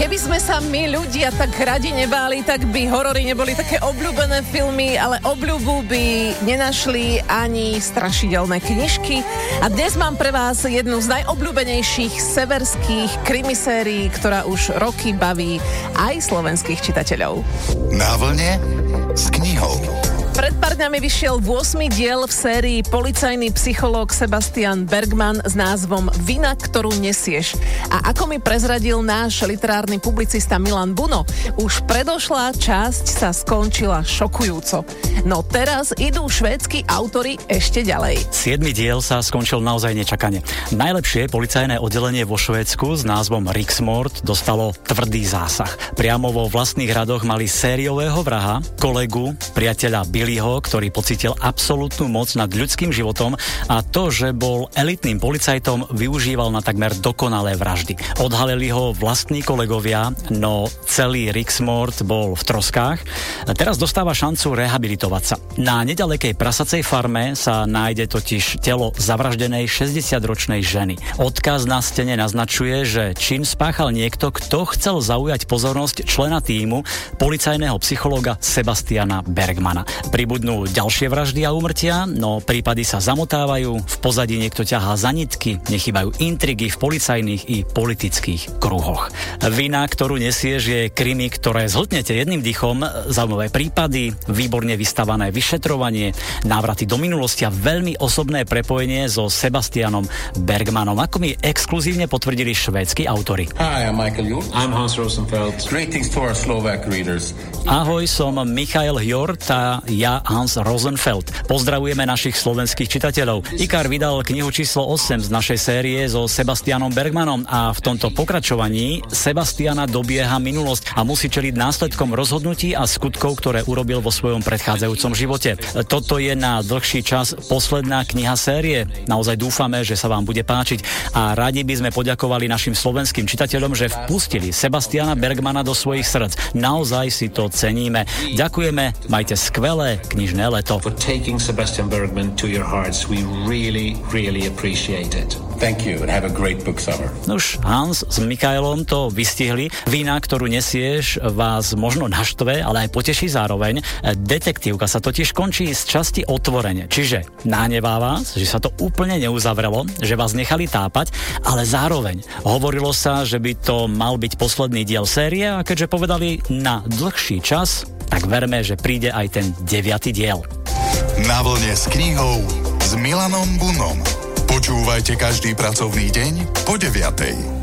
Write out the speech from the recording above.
Keby sme sa my ľudia tak radi nebáli, tak by horory neboli také obľúbené filmy, ale obľúbu by nenašli ani strašidelné knižky. A dnes mám pre vás jednu z najobľúbenejších severských krimisérií, ktorá už roky baví aj slovenských čitateľov. Na vlne s knihou. Pred pár dňami vyšiel 8. diel v sérii Policajný psychológ Sebastian Bergman s názvom Vina, ktorú nesieš. A ako mi prezradil náš literárny publicista Milan Buno, už predošlá časť sa skončila šokujúco. No teraz idú švédsky autori ešte ďalej. 7. diel sa skončil naozaj nečakane. Najlepšie policajné oddelenie vo Švédsku s názvom Riksmord dostalo tvrdý zásah. Priamo vo vlastných radoch mali sériového vraha, kolegu, priateľa Billyho, ktorý pocítil absolútnu moc nad ľudským životom a to, že bol elitným policajtom, využíval na takmer dokonalé vraždy. Odhalili ho vlastní kolegovia, no celý Riksmord bol v troskách. Teraz dostáva šancu rehabilitovať sa. Na nedalekej prasacej farme sa nájde totiž telo zavraždenej 60-ročnej ženy. Odkaz na stene naznačuje, že čin spáchal niekto, kto chcel zaujať pozornosť člena tímu policajného psychológa Sebastiana Bergmana. Pribudnú ďalšie vraždy a úmrtia, no prípady sa zamotávajú, v pozadí niekto ťahá za nitky, nechýbajú intrigy v policajných i politických kruhoch. Vina, ktorú nesieš, je krimi, ktoré zhltnete jedným dýchom, zaujímavé prípady, výborne vystavané vyšetrovanie, návraty do minulosti a veľmi osobné prepojenie so Sebastianom Bergmanom, ako mi exkluzívne potvrdili švédsky autori. Hi, I'm Michael Hjort. I'm Hans Rosenfeld. Greetings to our Slovak readers. Ahoj, som Michael Hjort a ja Hans Rosenfeld. Pozdravujeme našich slovenských čitateľov. IKAR vydal knihu číslo 8 z našej série so Sebastianom Bergmanom a v tomto pokračovaní Sebastiana dobieha minulosť a musí čeliť následkom rozhodnutí a skutkov, ktoré urobil vo svojom predchádzajúcom živote. Toto je na dlhší čas posledná kniha série. Naozaj dúfame, že sa vám bude páčiť a radi by sme poďakovali našim slovenským čitateľom, že vpustili Sebastiana Bergmana do svojich srdc. Naozaj si to ceníme. Ďakujeme, majte skvelé knižné leto. For taking Sebastian Bergman to your hearts, we really, really appreciate it. Thank you and have a great book summer. Nuž, Hans s Michaelom to vystihli. Vina, ktorú nesieš, vás možno naštve, ale aj poteší zároveň. Detektívka sa totiž končí z časti otvorene. Čiže nahnevá vás, že sa to úplne neuzavrelo, že vás nechali tápať, ale zároveň hovorilo sa, že by to mal byť posledný diel série a keďže povedali na dlhší čas, tak verme, že príde aj ten 9. diel. Na vlne s knihou s Milanom Bunom. Počúvajte každý pracovný deň po 9:00.